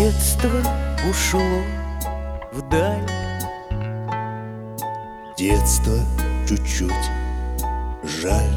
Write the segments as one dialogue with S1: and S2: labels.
S1: Детство ушло вдаль.
S2: Детство чуть-чуть жаль.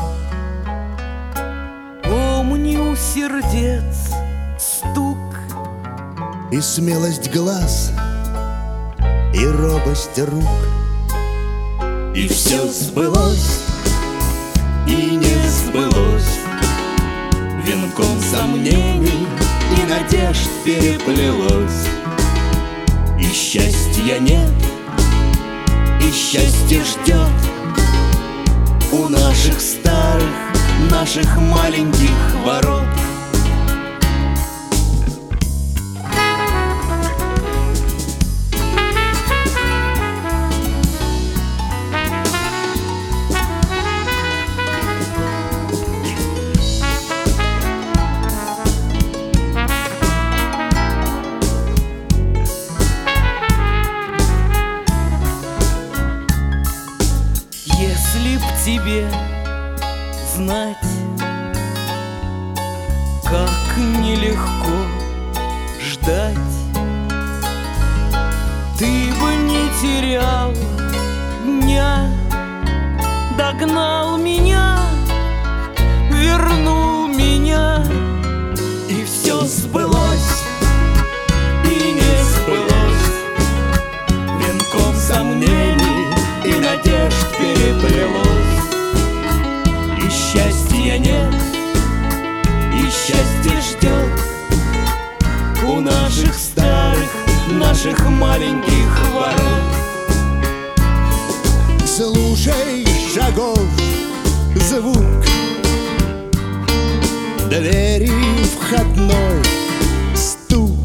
S1: Помню сердец стук
S2: И смелость глаз, и робость рук.
S1: и все сбылось, и не сбылось. Венком сомнений и надежд переплелось. И счастья нет, и счастье ждет у наших старых, наших маленьких ворот. Если б тебе знать, как нелегко ждать, ты бы не терял дня, догнал меня, вернул меня, и все сбылось, и не сбылось. Венком сомнений и надежд переплелось. И счастья нет, и счастье ждет у наших старых, наших маленьких ворот.
S2: Слушай шагов звук, двери входной стук.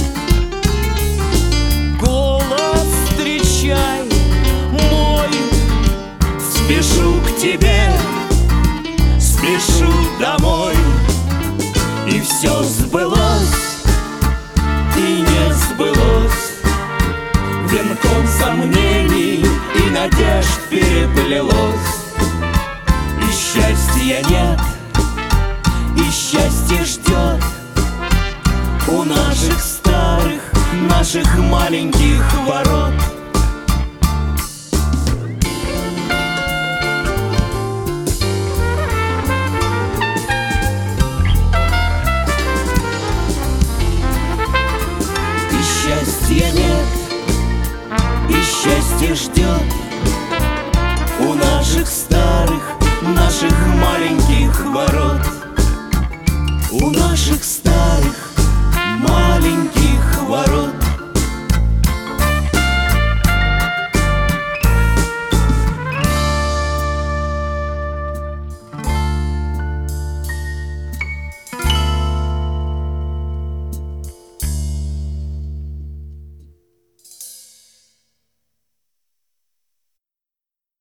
S1: Голос встречай мой, спешу к тебе, спешу домой. И все сбылось, и не сбылось. Венком сомнений и надежд переплелось. И счастья нет, и счастье ждет у наших старых, наших маленьких ворот. Счастья нет, и счастье ждет у наших старых, наших маленьких ворот. У наших старых, маленьких